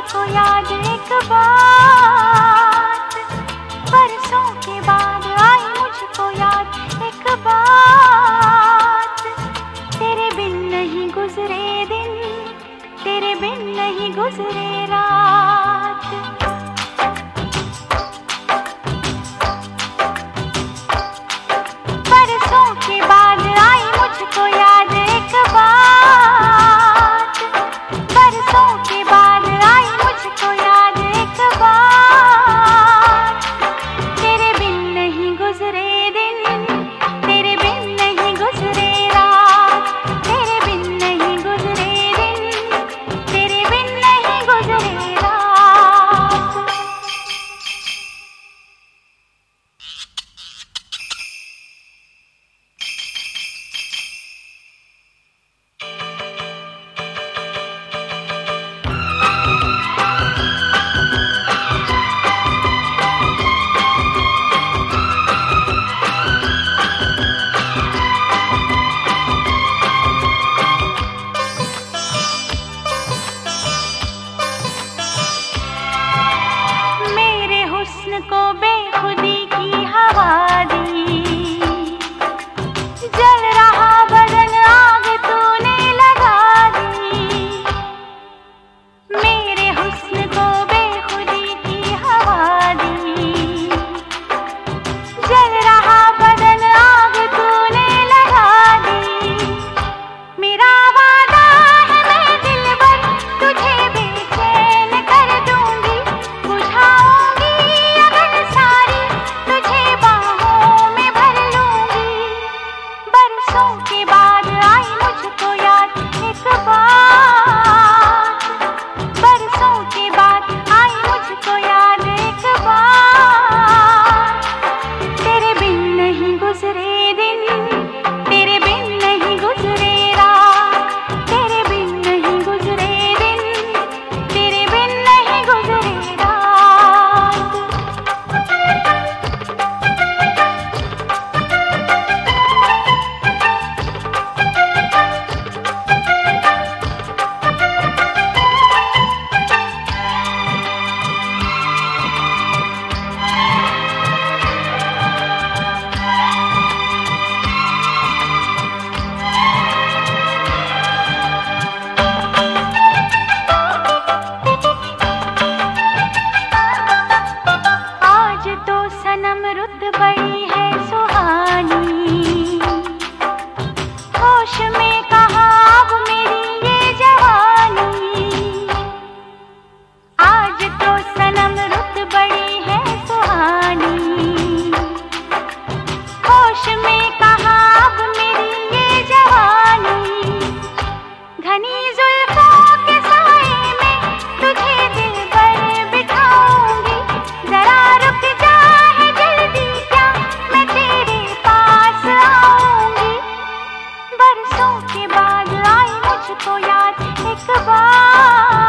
मुझको याद एक बात, बरसों के बाद आई मुझको याद एक बात। तेरे बिन नहीं गुजरे दिन, तेरे बिन नहीं गुजरे रात। बरसों के बाद आई मुझको याद एक बात, बरसों के बाद आई मुझको याद एक बात। तेरे बिन नहीं गुजरे दिन, तेरे बिन नहीं गुजरे रात। तेरे बिन नहीं गुजरे दिन, तेरे बिन नहीं गुजरे रात। को बेखुदी की हवा दी, जल रहा बदन आग तूने लगा दी। मेरे हुस्न को बेखुदी की हवा दी, जल रहा बदन आग तूने लगा दी। मेरा वादा है मैं दिलबर तुझे बेचैन कर दूंगी, बुझाऊंगी के बाद आई मुझको याद एक बात, बरसों के बाद आई मुझको याद एक बात। तेरे बिन नहीं गुजरे दिन, तेरे बिन नहीं गुजरे रात। तेरे बिन नहीं गुजरे दिन, तेरे बिन नहीं गुजरे रात। सनम रुत बड़ी है सुहानी, होश में कहाँ अब मेरी ये जवानी। आज तो सनम रुत बड़ी है सुहानी, होश में कहाँ अब मेरी ये जवानी। घनी जुल्फों के साए में तुझे दिल पर बिठाऊंगी, जरा रुक जा बरसों के बाद आई मुझको याद एक बार।